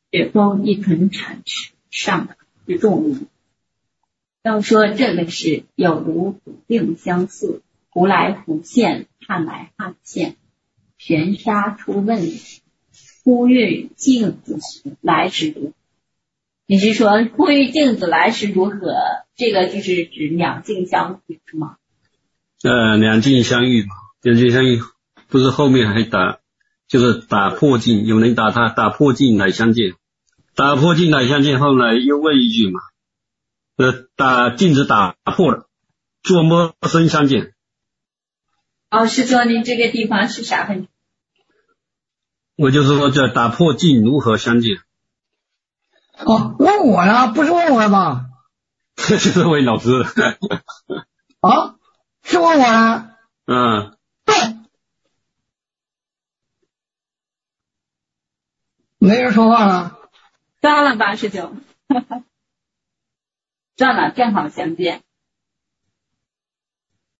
只否一屯产上之众物。要说这个是有如土定相似，胡来胡现，汉来汉现，玄沙出问，呼吁镜子来时如何？你是说呼吁镜子来时如何？这个就是指两镜相遇是吗？ 两镜相遇嘛，两镜相遇不是后面还就是打破镜，有人打破镜来相见，打破镜来相见，后来又问一句嘛，镜子打破了，做陌生相见。 是说您这个地方是啥问题？ 我就是说这打破镜如何相见。 问我了，不是问我了吧？ 这是位老师。 是问我了。对。没人说话了。 算了89。算了，正好相见。